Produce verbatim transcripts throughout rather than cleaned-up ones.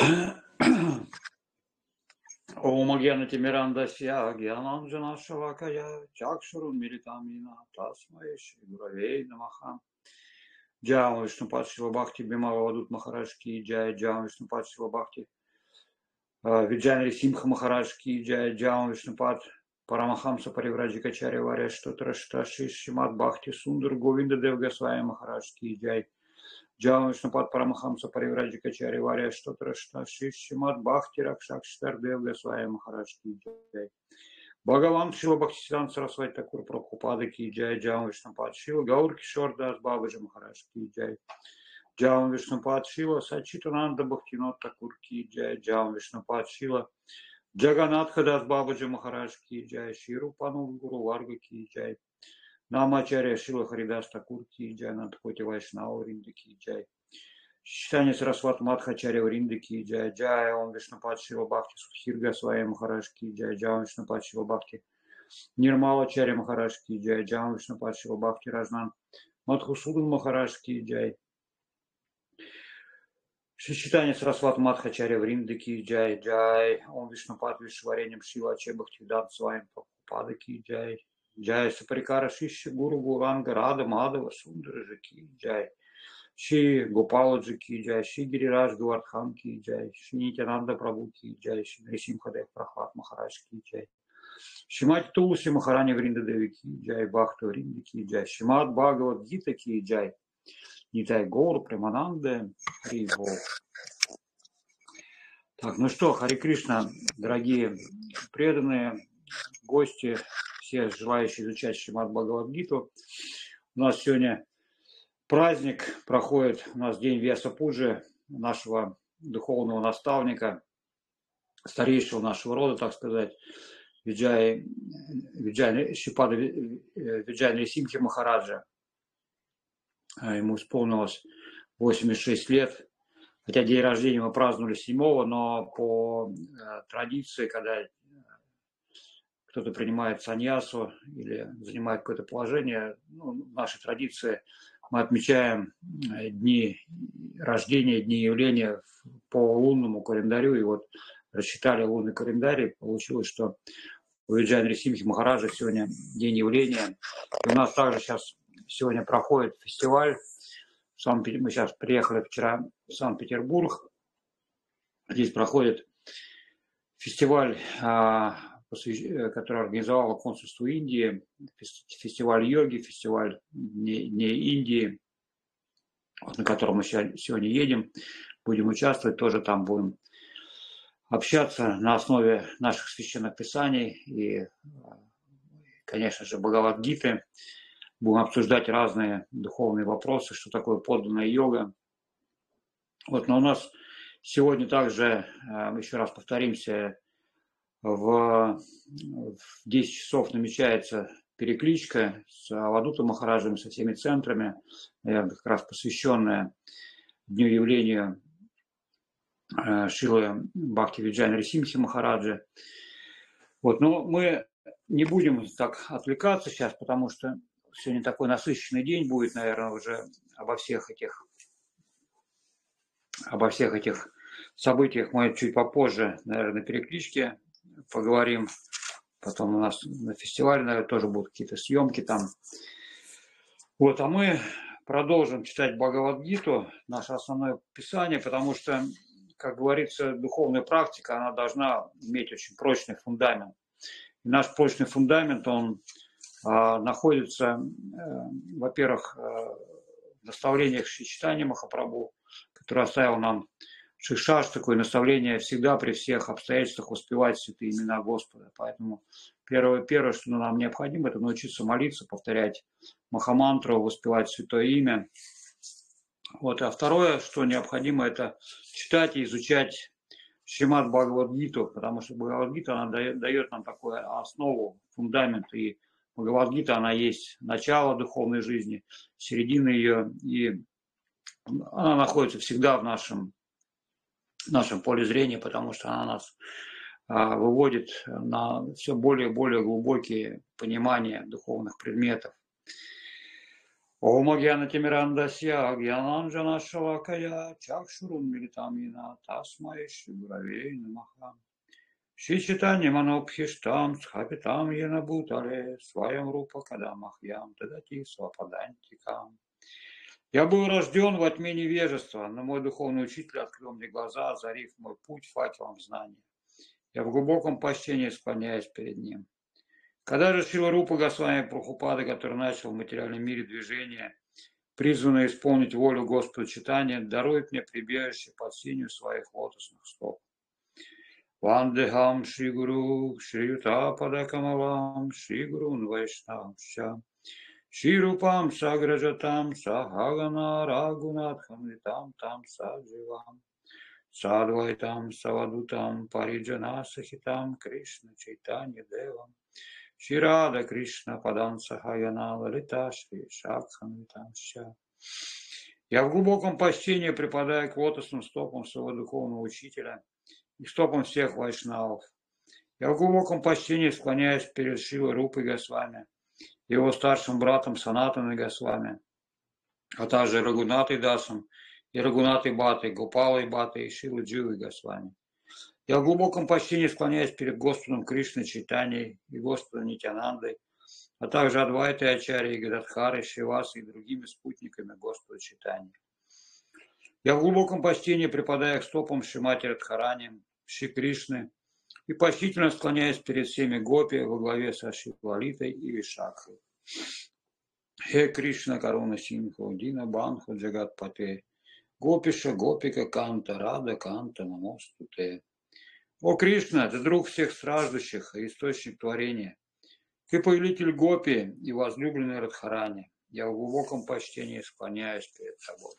Om Gyana Timirandasya Gyananjana Shalakaya Chakshurun Militamina Tasmai Shri Gurave Namaha. Джай Вишну Пад Шрила Бхакти Бимала Вадут Махарадж Ки Джай, Джай Вишну Пад Шрила Бхакти Виджай Симха Махарадж Ки Джай, Джай Вишну Пад Парамахамса Паривраджикачарья Варя Штотра Шташи Шримад Бхакти Сундар Говинда Дев Госвами Махарадж Ки Джай, Джай Вишну Пад Парамахамса Паривраджикачарья Варя Штотра Шташи Шримад Бхакти Ракшак Штар Дев Госвами Махарадж Ки Джай. Бхагаван Шрила Бхактисиданта Сарасвати Такур Прабхупада Ки Джай, Джай Вишну Пад Шрила Гаур Кишор Дас Бабаджи Махарадж Ки Джай, Джай Вишну Пад Шрила Сачитананда Бхактинот Такур Ки Джай, Джай Вишну Пад Шрила Джаганатха Дас Бабаджи Махарадж Ки Джай, Ширу Пану Гуру Варга Ки Джай, Намачарья Шрила Харидас Такур Ки Джай, Нандхоти Вайшнава Вринда Ки Джай, Читание Сарасват Мадхачарья Вринда Ки Джай, Джай Ом Вишну Пад Шрила Бхакти Судхирга Свая Махарадж Ки Джай, Джай Вишну Пад Шрила Бхакти Нирмала Чарья Махарадж Ки Джай, Джай Вишну Пад Шрила Бхакти Раджнан Мадхусудан Махарадж Ки Джай, Читание Сарасват Мадхачарья Вринда Ки Джай, Джай Ом Вишну Пад Вишвареням Шива Чебхактивиданта Сваям Прабхупада Ки Джай, Джай Сапарикара Шиши Гуру Гуранга Рада Мадава Сундараджа Ки Джай, Ши Гопаладжи Ки Джай, Ши Гирирадж Гавардхан Ки Джай, Ши Нитянанда Прабhu Ки Джай, Ши Нарисимхадев Прахлад Махарадж Ки Джай, Шимати Тулси Махарани Вринда Деви Ки Джай, Бхакта Вринда Ки Джай, Шимат Бхагавад Гита Ки Джай, Нитай Гор, Премананде, Хари Бог. Так, ну что, Хари Кришна, дорогие преданные, гости, все желающие изучать Шримад Бхагавад-гиту. У нас сегодня праздник, проходит у нас день Вьяса-пуджи, нашего духовного наставника, старейшего нашего рода, так сказать, Виджай, Виджай, Шрипада Виджай Нарисимхи Махараджа. Ему исполнилось восемьдесят шесть лет, хотя день рождения мы праздновали седьмого, но по традиции, когда кто-то принимает саньясу или занимает какое-то положение, ну, в нашей традиции мы отмечаем дни рождения, дни явления по лунному календарю. И вот рассчитали лунный календарь, получилось, что у Виджай Нарисимхи Махараджа сегодня день явления. И у нас также сейчас сегодня проходит фестиваль. Мы сейчас приехали вчера в Санкт-Петербург. Здесь проходит фестиваль, который организовало консульство Индии, фестиваль йоги, фестиваль Дней Индии, на котором мы сегодня едем, будем участвовать, тоже там будем общаться на основе наших священных писаний и, конечно же, Бхагавад-гиты. Будем обсуждать разные духовные вопросы, что такое подлинная йога. Вот, но у нас сегодня также, еще раз повторимся, в десять часов намечается перекличка с Авадута Махараджем, со всеми центрами, наверное, как раз посвященная дню явления Шрилы Бхакти Виджай Нарисимхи Махараджа. Вот, но мы не будем так отвлекаться сейчас, потому что сегодня такой насыщенный день будет, наверное, уже обо всех этих, обо всех этих событиях мы чуть попозже, наверное, на перекличке поговорим. Потом у нас на фестивале, наверное, тоже будут какие-то съемки там. Вот, а мы продолжим читать Бхагавад-гиту, наше основное писание, потому что, как говорится, духовная практика, она должна иметь очень прочный фундамент. И наш прочный фундамент, он а, находится, а, во-первых, а, в наставлениях Шри Чайтаньи Махапрабху, который оставил нам Шишаш, такое наставление всегда при всех обстоятельствах воспевать святые имена Господа. Поэтому первое, первое, что нам необходимо, это научиться молиться, повторять Махамантру, воспевать святое имя. Вот. А второе, что необходимо, это читать и изучать Шримад Бхагавад-гиту, потому что Бхагавад-гита, она дает, дает нам такую основу, фундамент. И Бхагавад-гита, она есть начало духовной жизни, середина ее, и она находится всегда в нашем в нашем поле зрения, потому что она нас а, выводит на все более и более глубокие понимания духовных предметов. Om Gyana Timirandasya Gyananjana Shalakaya Chakshurun Militamina Tasmai Shigurave Namaha Shri Chaitanya Manobhishtam Schapitam Yena Bhutale Swayam Rupa Kadamахьям Тадати Свападантикам. Я был рожден во тьме невежества, но мой духовный учитель открыл мне глаза, озарив мой путь факелом знания. Я в глубоком почтении склоняюсь перед ним. Когда же Шрила Рупа Госвами Прабхупада, который начал в материальном мире движение, призванное исполнить волю Господа Чайтаньи, дарует мне прибежище под сенью своих лотосных стоп. Вандехам Шри Гуру, Шри Юта Падакамалам, Шри Гурун Вайшнавча, Шри Рупам Саграджатам, Сахагана Рагунатхам Витам Там Садживам, Садвайтам Савадутам, Париджана Сахитам, Кришна Чайтанья Девам, Шри Рада Кришна Падам Сахаяна Лалита Шри Шакханвитамща. Я в глубоком почтении припадаю к лотосным стопам своего духовного учителя и стопам всех вайшнавов. Я в глубоком почтении склоняюсь перед Шрилой Рупой Госвами, его старшим братом Санатаной Госвами, а также Рагунатой Дасом и Рагунатой Батой, Гопалой Батой и Шрилой Дживой Госвами. Я в глубоком почтении склоняюсь перед Господом Кришной Чайтаньей и Господом Нитьянандой, а также Адвайтой Ачарьей, Гададхарой, Шривасой и другими спутниками Господа Чайтаньи. Я в глубоком почтении припадаю к стопам Шримати Радхарани, Шри Кришны и почтительно склоняюсь перед всеми гопи во главе со Шри Лалитой и Вишакхой. Хе Кришна Каруна Синху, Дина Банху Джагатпате, Гопиша Гопика Канта, Рада Канта Намостуте. О Кришна, ты друг всех страждущих и источник творения. Ты повелитель Гопи и возлюбленный Радхарани. Я в глубоком почтении склоняюсь перед тобой.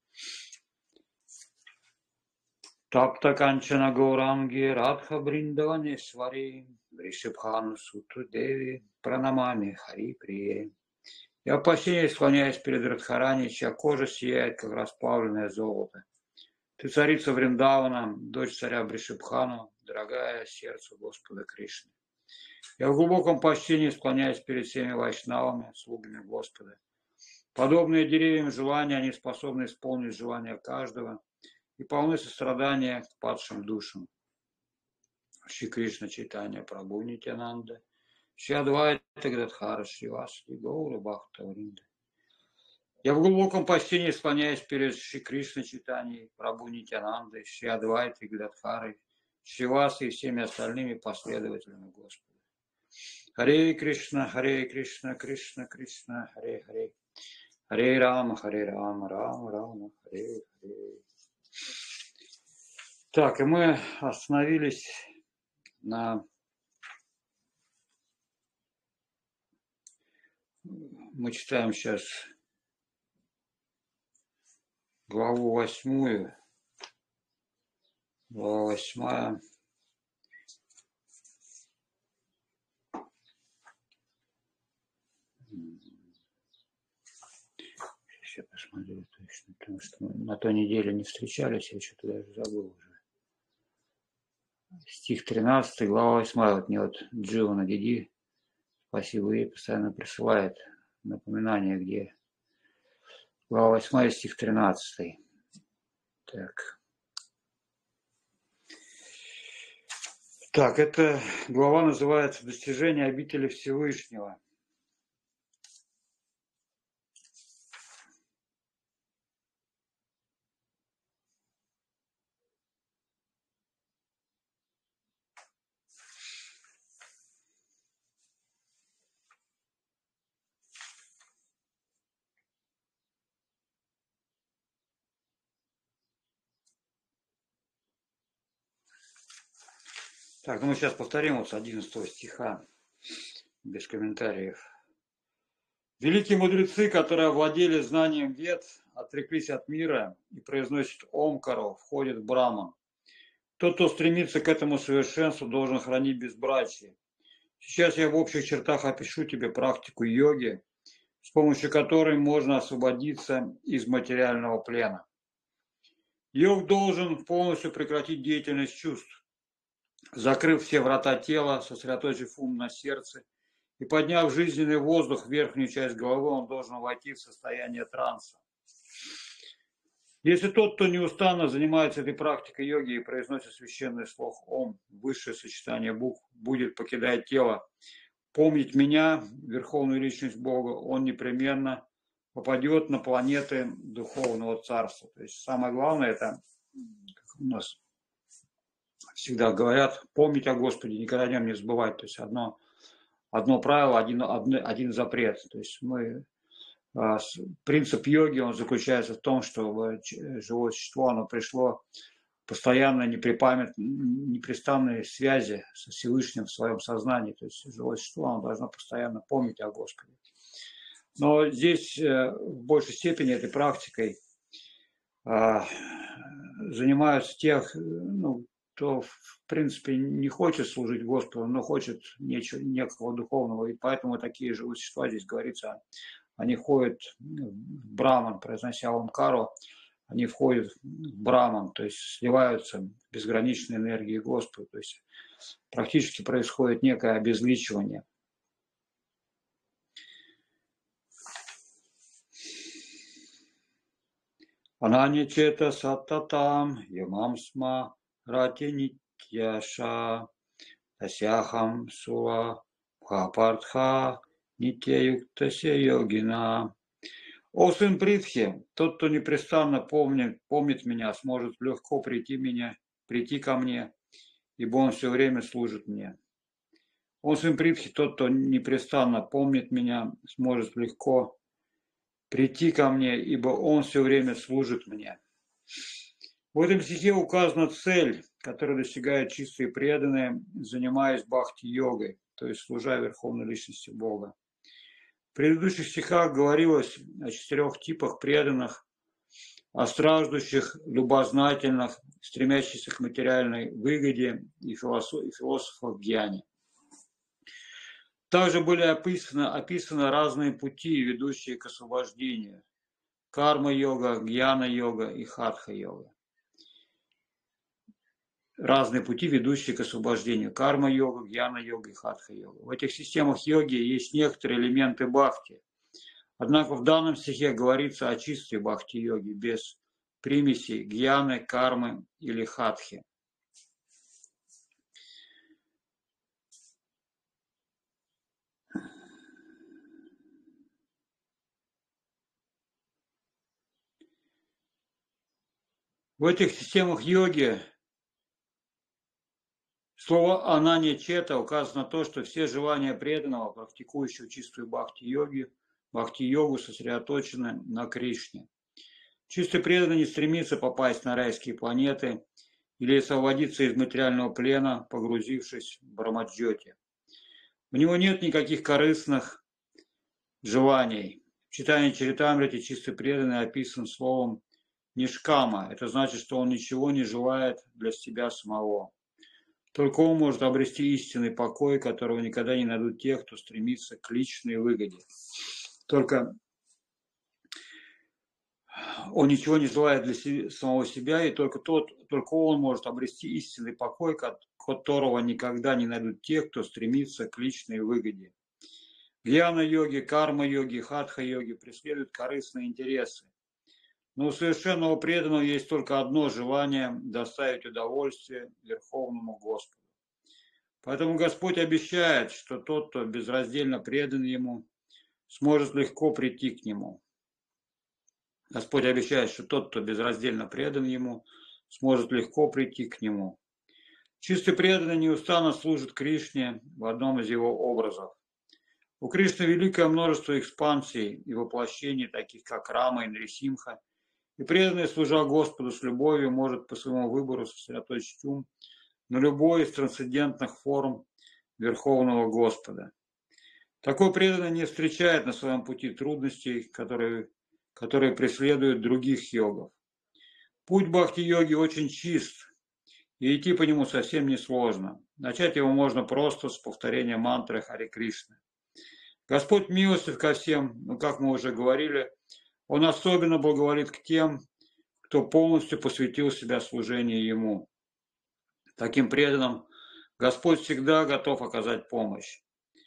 Тапта Канчана Гауранги Радха Бриндаване Свари Вришибхану Сутру Деви Пранамами Хари Прие. Я в почтении склоняюсь перед Радхарани, чья кожа сияет, как расплавленное золото. Ты царица Вриндавана, дочь царя Вришибхану, дорогая сердцу Господа Кришны. Я в глубоком почтении склоняюсь перед всеми вайшнавами, слугами Господа. Подобные деревьям желания, они способны исполнить желания каждого и полны сострадания к падшим душам. Шри Кришна Чайтанья Прабху Нитьянанда, Шри Адвайта Гададхара Шривасади Гаура Бхакта Вринда. Я в глубоком почтении склоняюсь перед Шри Кришной Чайтаньей, Прабху Нитьянандой, Шри Адвайтой Гададхарой, Шривасой и всеми остальными последователями Господа. Харе Кришна, Харе Кришна, Кришна Кришна, Харе Харе, Харе Рама, Харе Рама, Рама Рама, Харе Харе. Так, и мы остановились на... Мы читаем сейчас главу восьмую. Глава восьмая. Сейчас я посмотрю точно, потому что мы на той неделе не встречались, я что-то даже забыл уже. Стих тринадцатый, глава восьмая. Вот мне вот Дживана Диди, спасибо, ей постоянно присылает напоминание, где глава восьмая, стих тринадцатый. Так. Так, эта глава называется «Достижение обители Всевышнего». Так, ну мы сейчас повторим вот с одиннадцатого стиха, без комментариев. Великие мудрецы, которые овладели знанием вед, отреклись от мира и произносят Омкару, входит в Браман. Тот, кто стремится к этому совершенству, должен хранить безбрачие. Сейчас я в общих чертах опишу тебе практику йоги, с помощью которой можно освободиться из материального плена. Йог должен полностью прекратить деятельность чувств, закрыв все врата тела, сосредоточив ум на сердце И подняв жизненный воздух в верхнюю часть головы, он должен войти в состояние транса. Если тот, кто неустанно занимается этой практикой йоги и произносит священный слог Ом, высшее сочетание букв, будет покидать тело, помнить меня, Верховную Личность Бога, он непременно попадет на планеты Духовного Царства. То есть самое главное, это, как у нас всегда говорят, помнить о Господе, никогда о нем не забывать. То есть одно, одно правило, один, один запрет. То есть мы... Принцип йоги, он заключается в том, что живое существо, оно пришло постоянно неприпамят, непрестанной связи со Всевышним в своем сознании. То есть живое существо, оно должно постоянно помнить о Господе. Но здесь в большей степени этой практикой занимаются тех, ну, кто в принципе не хочет служить Господу, но хочет нечего, некого духовного. И поэтому такие живые существа, здесь говорится, они входят в браман, произнося омкару, они входят в браман, то есть сливаются в безграничной энергии Господа. То есть практически происходит некое обезличивание. Ананичета саттатам ямамсма ратинитьяша тасяхам сула бхапартха нитьяюктася йогина. О сын Притхи, тот, кто непрестанно помнит, помнит меня, сможет легко прийти, меня, прийти ко мне, ибо он все время служит мне. О сын Притхи, тот, кто непрестанно помнит меня, сможет легко прийти ко мне, ибо он все время служит мне. В этом стихе указана цель, которую достигают чистые преданные, занимаясь бхакти-йогой, то есть служа Верховной Личности Бога. В предыдущих стихах говорилось о четырех типах преданных, о страждущих, любознательных, стремящихся к материальной выгоде и философах гьяни. Также были описаны, описаны разные пути, ведущие к освобождению. Карма-йога, гьяна-йога и хатха-йога. Разные пути, ведущие к освобождению. Карма-йога, гьяна-йога и хатха-йога. В этих системах йоги есть некоторые элементы бхакти. Однако в данном стихе говорится о чистой бхакти-йоге, без примесей гьяны, кармы или хатхи. В этих системах йоги слово «ананья-чета» указано на то, что все желания преданного, практикующего чистую бхакти-йоги, бхакти-йогу, сосредоточены на Кришне. Чистый преданный не стремится попасть на райские планеты или освободиться из материального плена, погрузившись в Брамаджьоти. У него нет никаких корыстных желаний. В читании Чаритамрити чистый преданный описан словом «нишкама». Это значит, что он ничего не желает для себя самого. Только он может обрести истинный покой, которого никогда не найдут те, кто стремится к личной выгоде. Только он ничего не желает для себя, самого себя, и только, тот, только он может обрести истинный покой, которого никогда не найдут те, кто стремится к личной выгоде. Гьяна-йоги, карма-йоги, хатха-йоги преследуют корыстные интересы. Но у совершенного преданного есть только одно желание – доставить удовольствие Верховному Господу. Поэтому Господь обещает, что тот, кто безраздельно предан Ему, сможет легко прийти к Нему. Господь обещает, что тот, кто безраздельно предан Ему, сможет легко прийти к Нему. Чистый преданный неустанно служит Кришне в одном из Его образов. У Кришны великое множество экспансий и воплощений, таких как Рама и Нарисимха, и преданный, служа Господу с любовью, может по своему выбору сосредоточить ум на любой из трансцендентных форм Верховного Господа. Такой преданный не встречает на своем пути трудностей, которые, которые преследуют других йогов. Путь бхакти-йоги очень чист, и идти по нему совсем несложно. Начать его можно просто с повторения мантры Харе Кришны. Господь милостив ко всем, но, как мы уже говорили, Он особенно благоволит к тем, кто полностью посвятил себя служению Ему. Таким преданным Господь всегда готов оказать помощь.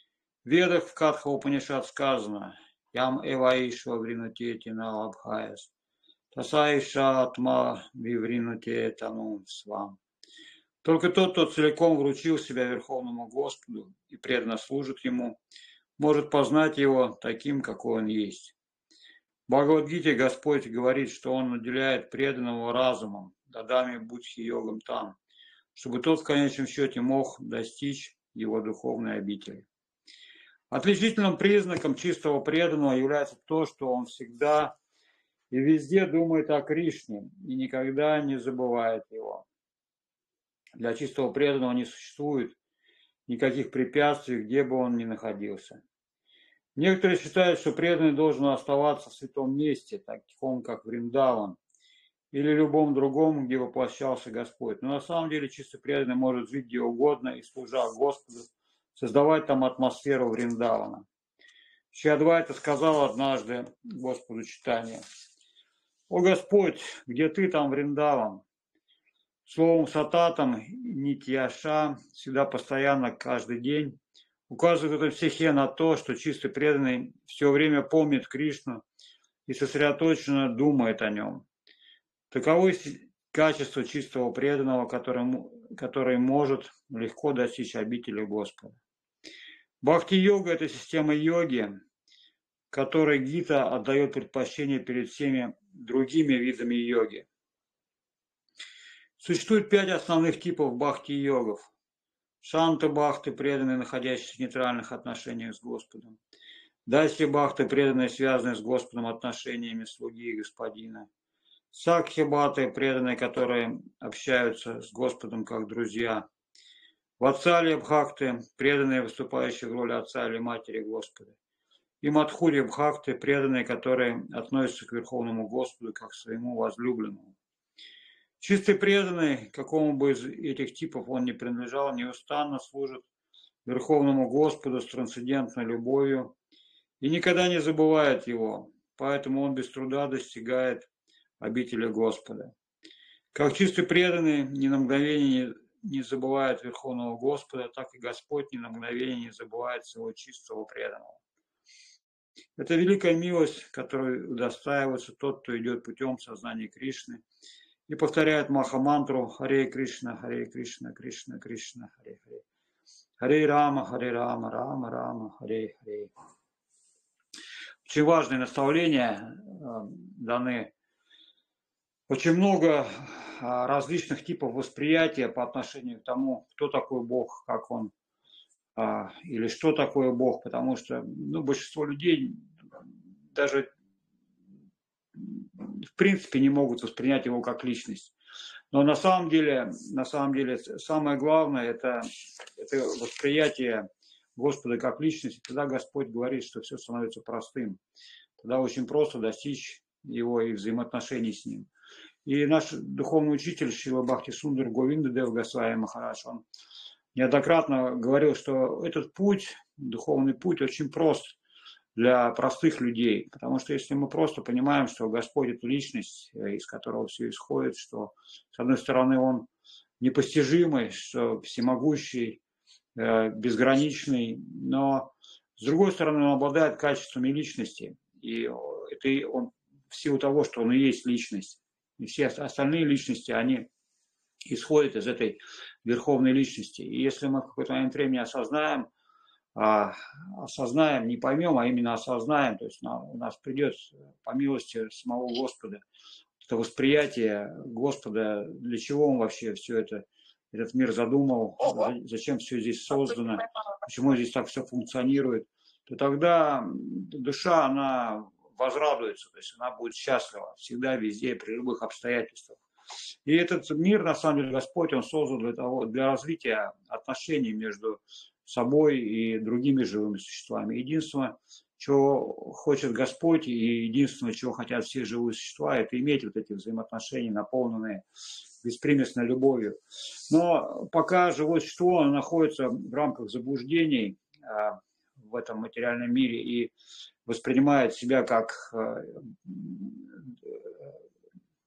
В Ведах в Катха Упанишад сказано: «Ям эваишва вринутети на лабхаяс, тасаиша атма вивринуте танум свам». Только тот, кто целиком вручил себя Верховному Господу и преданно служит Ему, может познать Его таким, какой Он есть. В Бхагавад-гите Господь говорит, что Он наделяет преданного разумом, дадами будхи-йогам там, чтобы тот в конечном счете мог достичь Его духовной обители. Отличительным признаком чистого преданного является то, что он всегда и везде думает о Кришне и никогда не забывает Его. Для чистого преданного не существует никаких препятствий, где бы он ни находился. Некоторые считают, что преданный должен оставаться в святом месте, таком как Вриндаван, или любом другом, где воплощался Господь. Но на самом деле чисто преданный может жить где угодно и, служа Господу, создавать там атмосферу Вриндавана. Шри Адвайта сказал однажды Господу Чайтанье: «О Господь, где ты, там Вриндаван». Словом сататам, нитьяша, всегда, постоянно, каждый день, указывает в этом стихе на то, что чистый преданный все время помнит Кришну и сосредоточенно думает о нем. Таковы качества чистого преданного, который, который может легко достичь обители Господа. Бхакти-йога – это система йоги, которой Гита отдает предпочтение перед всеми другими видами йоги. Существует пять основных типов бхакти-йогов. Шанта-бхакты – преданные, находящиеся в нейтральных отношениях с Господом. Дайси-бхакты – преданные, связанные с Господом отношениями слуги и господина. Сакхи-бхакты – преданные, которые общаются с Господом как друзья. Ватсалья-бхакты – преданные, выступающие в роли отца или матери Господа. И Мадхурья-бхакты – преданные, которые относятся к Верховному Господу как к своему возлюбленному. Чистый преданный, какому бы из этих типов он ни принадлежал, неустанно служит Верховному Господу с трансцендентной любовью и никогда не забывает Его, поэтому он без труда достигает обители Господа. Как чистый преданный ни на мгновение не забывает Верховного Господа, так и Господь ни на мгновение не забывает своего чистого преданного. Это великая милость, которой удостаивается тот, кто идет путем сознания Кришны и повторяет Маха-мантру Харе Кришна, Харе Кришна, Кришна, Кришна, Харе Харе. Харе Рама, Харе Рама, Рама Рама, Харе Харе. Очень важные наставления даны. Очень много различных типов восприятия по отношению к тому, кто такой Бог, как Он, или что такое Бог, потому что ну, большинство людей даже в принципе не могут воспринять Его как личность. Но на самом деле, на самом деле самое главное это, это восприятие Господа как личности. Тогда Господь говорит, что все становится простым. Тогда очень просто достичь Его и взаимоотношений с Ним. И наш духовный учитель Шрила Бхакти-Сундар Говинда Дев Госвами Махарадж, он неоднократно говорил, что этот путь, духовный путь, очень прост для простых людей. Потому что если мы просто понимаем, что Господь – это личность, из которого все исходит, что, с одной стороны, Он непостижимый, что всемогущий, безграничный, но, с другой стороны, Он обладает качествами личности. И это Он в силу того, что Он и есть личность. И все остальные личности, они исходят из этой верховной личности. И если мы в какой-то момент времени осознаем, осознаем, не поймем, а именно осознаем, то есть у нас придет по милости самого Господа это восприятие Господа, для чего Он вообще все это, этот мир задумал, зачем все здесь создано, почему здесь так все функционирует, то тогда душа, она возрадуется, то есть она будет счастлива всегда, везде, при любых обстоятельствах. И этот мир, на самом деле, Господь, Он создан для того, для развития отношений между собой и другими живыми существами. Единственное, чего хочет Господь, и единственное, чего хотят все живые существа, это иметь вот эти взаимоотношения, наполненные беспримесной любовью. Но пока живое существо находится в рамках заблуждений в этом материальном мире и воспринимает себя как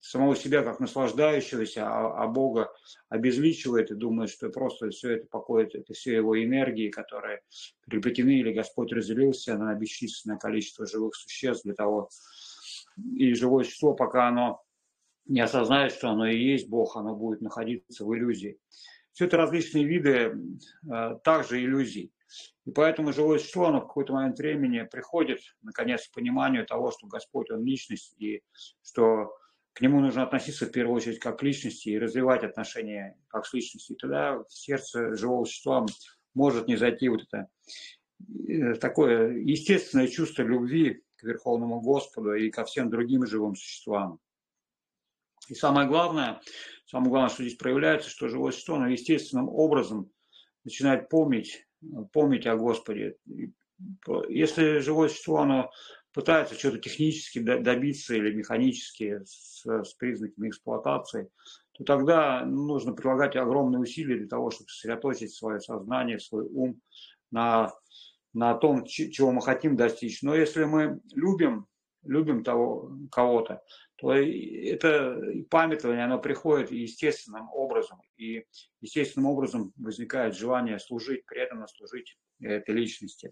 самого себя как наслаждающегося, а, а Бога обезличивает и думает, что просто все это покоит, это все его энергии, которые приобретены, или Господь разделился на бесчисленное количество живых существ для того, и живое существо, пока оно не осознает, что оно и есть Бог, оно будет находиться в иллюзии. Все это различные виды э, также иллюзий. И поэтому живое существо, оно в какой-то момент времени приходит, наконец, к пониманию того, что Господь, Он личность, и что к Нему нужно относиться в первую очередь как к личности и развивать отношения как с личностью. И тогда в сердце живого существа может не зайти вот это такое естественное чувство любви к Верховному Господу и ко всем другим живым существам. И самое главное, самое главное, что здесь проявляется, что живое существо, оно естественным образом начинает помнить, помнить о Господе. Если живое существо, оно пытается что-то технически добиться или механически с, с признаками эксплуатации, то тогда нужно прилагать огромные усилия для того, чтобы сосредоточить свое сознание, свой ум на, на том, чего мы хотим достичь. Но если мы любим, любим того, кого-то, то это памятование, оно приходит естественным образом. И естественным образом возникает желание служить, преданно служить этой личности.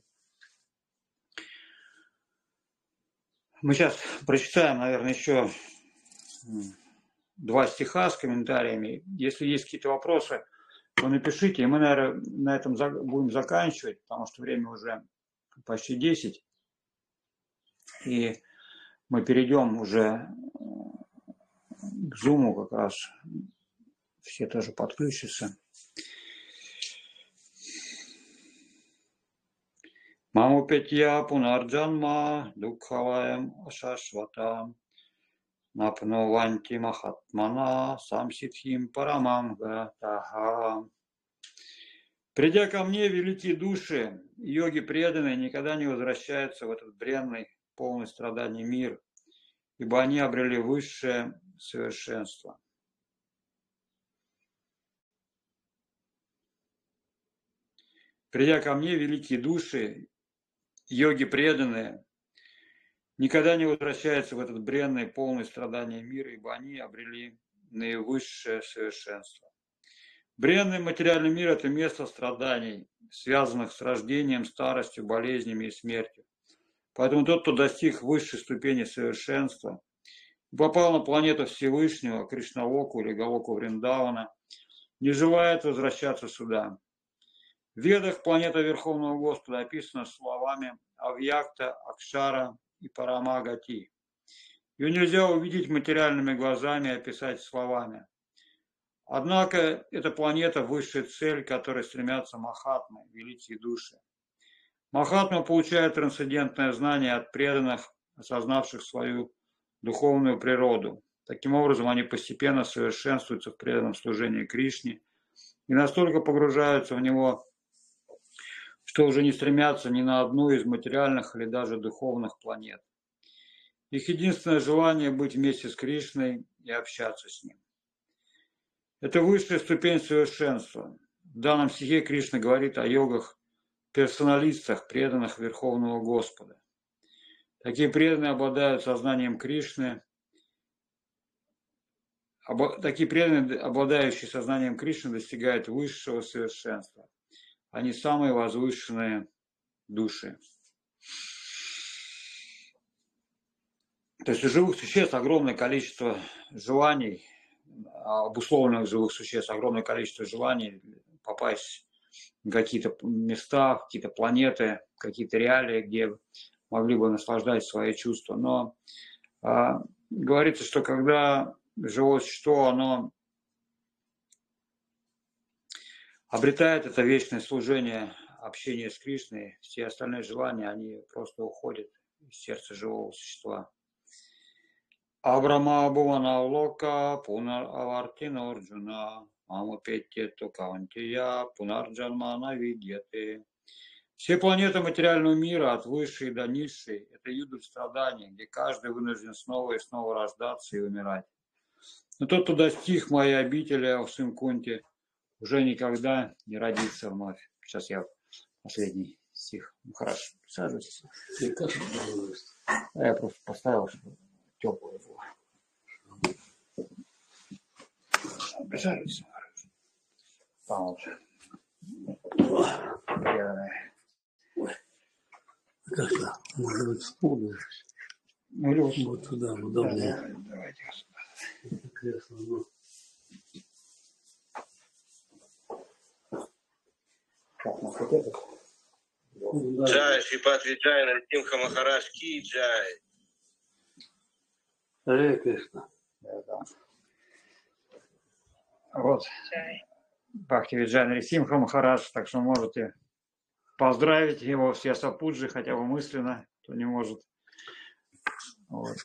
Мы сейчас прочитаем, наверное, еще два стиха с комментариями. Если есть какие-то вопросы, то напишите, и мы, наверное, на этом будем заканчивать, потому что время уже почти десять. И мы перейдем уже к зуму, как раз все тоже подключатся. Маму петья пунарджанма дукхаваем ашашватам напнуванти махатмана самситхим парамам гатаха. Придя ко мне, великие души, йоги преданные никогда не возвращаются в этот бренный, полный страданий мир, ибо они обрели высшее совершенство. Придя ко мне, великие души, йоги преданные, никогда не возвращаются в этот бренный, полный страданий мир, ибо они обрели наивысшее совершенство. Бренный материальный мир – это место страданий, связанных с рождением, старостью, болезнями и смертью. Поэтому тот, кто достиг высшей ступени совершенства, попал на планету Всевышнего, Кришналоку или Галоку Вриндавана, не желает возвращаться сюда. В Ведах планета Верховного Господа описана словами Авьякта, Акшара и Парамагати. Ее нельзя увидеть материальными глазами и описать словами. Однако эта планета – высшая цель, к которой стремятся махатмы, великие души. Махатмы получают трансцендентное знание от преданных, осознавших свою духовную природу. Таким образом, они постепенно совершенствуются в преданном служении Кришне и настолько погружаются в него, что уже не стремятся ни на одну из материальных или даже духовных планет. Их единственное желание – быть вместе с Кришной и общаться с Ним. Это высшая ступень совершенства. В данном стихе Кришна говорит о йогах-персоналистах, преданных Верховного Господа. Такие преданные обладают сознанием Кришны, обо, такие преданные, обладающие сознанием Кришны, достигают высшего совершенства. Они самые возвышенные души. То есть у живых существ огромное количество желаний, обусловленных живых существ, огромное количество желаний попасть в какие-то места, в какие-то планеты, в какие-то реалии, где могли бы наслаждать свои чувства. Но а, говорится, что когда живое существо, оно обретает это вечное служение, общение с Кришной, все остальные желания, они просто уходят из сердца живого существа. Абрама Бувана Лока Пунар Авартина Орджуна Мамапетье Тукавантия Пунарджанмана Видьяте. Все планеты материального мира, от высшей до низшей, это юдоль страданий, где каждый вынужден снова и снова рождаться и умирать. Но тот, кто достиг моей обители Авсымкунти, уже никогда не родится вновь. Сейчас я последний стих. Ну, хорошо, присаживайтесь. А я просто поставил, чтобы теплое было. Жалуйся. Помолчи. Как-то, может быть, стул. Ну, или вот, вот туда, удобнее. Да, давайте сюда. Это кресло, ну. Так, ну, вот это. Ну, да. Джай, Шрипат Виджай, Нарсимха Махараш Ки Джай. Харе Кришна. Да, да. Вот. Бхакти Виджай Нарисимха Махарадж, так что можете поздравить его все сапуджи, хотя бы мысленно, кто не может. Вот.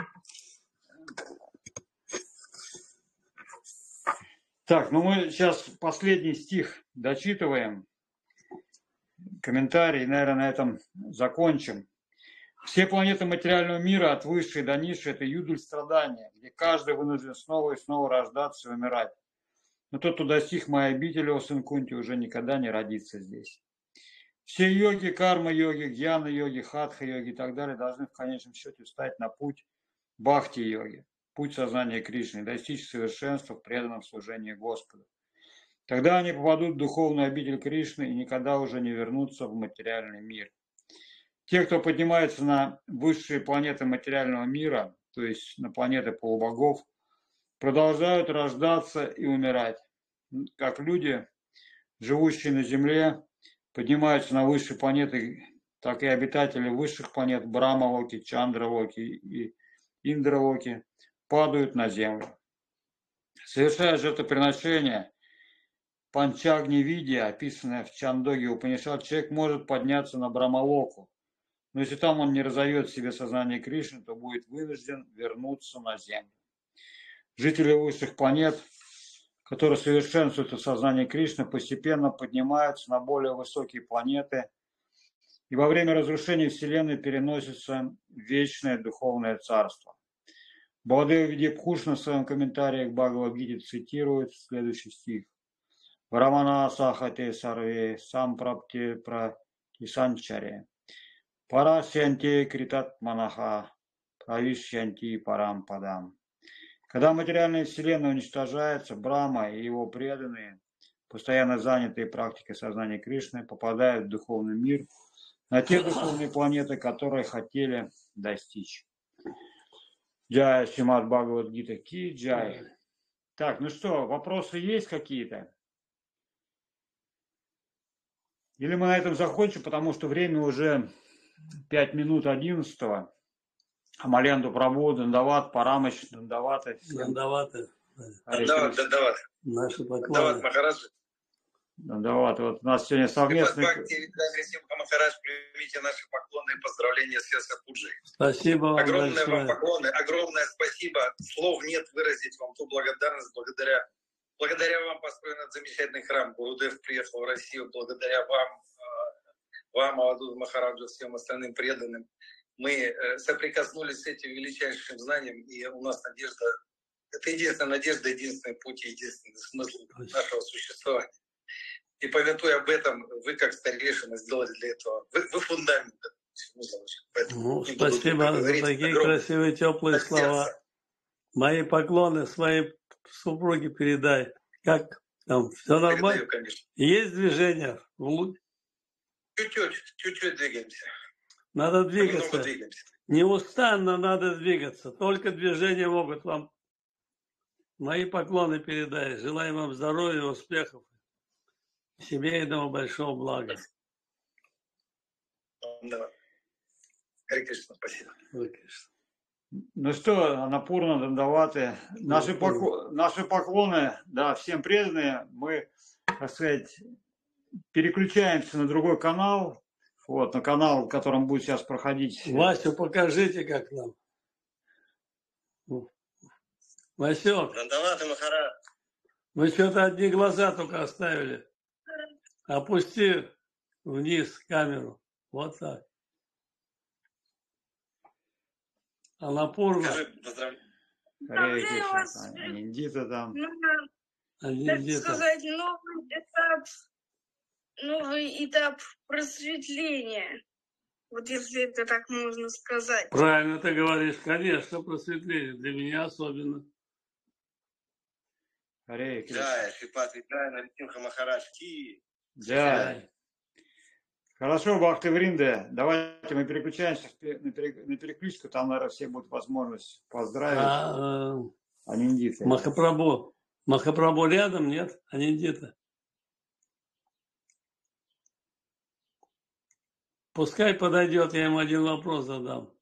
Так, ну мы сейчас последний стих дочитываем. Комментарий, наверное, на этом закончим. Все планеты материального мира, от высшей до низшей, это юдуль страдания, где каждый вынужден снова и снова рождаться и умирать. Но тот, кто достиг моей обители, о сын Кунти, уже никогда не родится здесь. Все йоги, карма-йоги, гьяна-йоги, хатха-йоги и так далее должны в конечном счете встать на путь бхакти-йоги, путь сознания Кришны, достичь совершенства в преданном служении Господу. Тогда они попадут в духовную обитель Кришны и никогда уже не вернутся в материальный мир. Те, кто поднимается на высшие планеты материального мира, то есть на планеты полубогов, продолжают рождаться и умирать. Как люди, живущие на Земле, поднимаются на высшие планеты, так и обитатели высших планет Брахма-локи, Чандра-локи и Индра-локи падают на Землю. Совершая жертвоприношение Панчагни-видия, описанное в Чандоге Упанишад, человек может подняться на Брахма-локу. Но если там он не разовьет в себе сознание Кришны, то будет вынужден вернуться на Землю. Жители высших планет, которые совершенствуют в сознании Кришны, постепенно поднимаются на более высокие планеты и во время разрушения Вселенной переносятся в вечное духовное царство. Баладева Видипхушна в своем комментарии к Бхагавад-гите цитирует следующий стих. «Варамана сахате сарве сампрапте пратисанчаре парасянте критат манаха правишянти парам падам». Когда материальная вселенная уничтожается, Брахма и его преданные, постоянно занятые практикой сознания Кришны, попадают в духовный мир на те духовные планеты, которые хотели достичь. Джай Шримад Бхагавад-гита Ки Джай. Так, ну что, вопросы есть какие-то? Или мы на этом закончим, потому что время уже пять минут одиннадцатого. Амаленду Прабhu, Дандават, Парамыч, Дандаваты. Дандаваты. Дандават, Дандават. Наши поклоны. Дандават Махараджи. Дандават. Вот у нас сегодня совместный... Махарадж, примите наши поклоны и поздравления с Сапуджей. Спасибо вам огромное большое. вам поклоны, огромное спасибо. Слов нет выразить вам ту благодарность, благодаря, благодаря вам построен этот замечательный храм. Гурудев приехал в Россию, благодаря вам, вам, Авадут Махараджу, всем остальным преданным. Мы соприкоснулись с этим величайшим знанием, и у нас надежда, это единственная надежда, единственный путь, единственный смысл нашего существования. И повествуя об этом, вы, как старейшина, сделали для этого, вы, вы фундамент всему заложили. Поэтому ну, спасибо за такие красивые, теплые слова. Мои поклоны своей супруге передай. Как там, все нормально? Передаю, есть движение? Чуть-чуть, чуть-чуть двигаемся. Надо двигаться. Неустанно надо двигаться. Только движения могут вам. Мои поклоны передай. Желаем вам здоровья, успехов, семейного большого блага. Да. Харе Кришна, спасибо. Ну что, Анапурна, Дандаваты, наши, поклоны, наши поклоны, да, всем преданные. Мы, так сказать, переключаемся на другой канал. Вот, на канал, в котором будет сейчас проходить... Васю, покажите, как нам. Васек, вы что-то одни глаза только оставили. Опусти вниз камеру. Вот так. Анапурна. Харе Кришна, Аниндита там. Аниндита. Так сказать, новый этап, новый этап просветления. Вот если это так можно сказать. Правильно ты говоришь, конечно, просветление. Для меня особенно. Харе Кришна. Джай, Шрипат Виджай, Нарисимха Махарадж Ки. Джай. Хорошо, Бхактивринда, давайте мы переключаемся на переключку, там, наверное, все будут возможность поздравить. А, Аниндиты. Махапрабху. Махапрабху рядом, нет? Аниндита. Пускай подойдет, я ему один вопрос задам.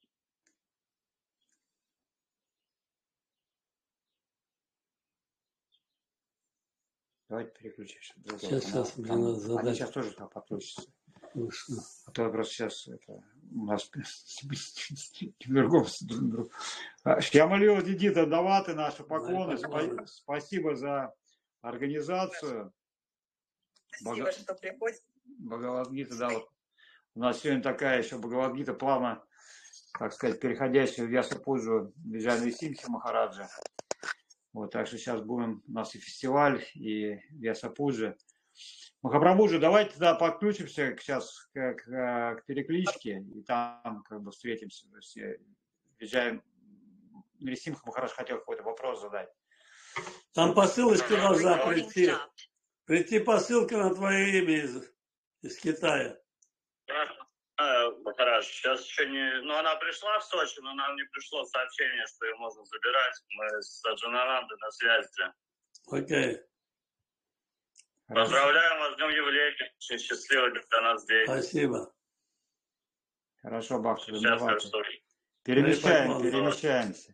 Давайте переключимся. Сейчас, сейчас, мне там, надо задать. Они сейчас тоже там подключатся. Ну, что? А то просто сейчас это, у нас другом. Я молил Дидита, даваты наши поклоны. Спа- спасибо за организацию. Спасибо, Бога... что приходите. Бхагавад-гита, да, вот. У нас сегодня такая еще Бхагавад-гита, плавно, так сказать, переходящая в Вьяса-пуджу Виджай Нарисимхи Махараджа. Вот, так что сейчас будем, у нас и фестиваль, и Вьяса-пуджа. Махапрабху, давайте тогда подключимся сейчас к, к, к перекличке, и там как бы встретимся. Все. Виджай Нарисимха Махарадж хотел какой-то вопрос задать. Там посылочка должна прийти. Прийти посылка на твое имя из, из Китая. Махарадж, сейчас еще не... Ну, она пришла в Сочи, но нам не пришло сообщение, что ее можно забирать. Мы с Аджанарандой на связи. Окей. Okay. Поздравляем вас с днем юбилея. Очень счастливый для нас день. Спасибо. Хорошо, Бахти. Сейчас, Перемещаем, перемещаемся.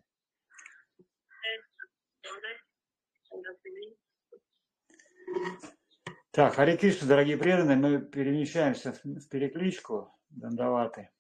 Так, Харе Кришна, дорогие преданные, мы перемещаемся в перекличку Дандаваты.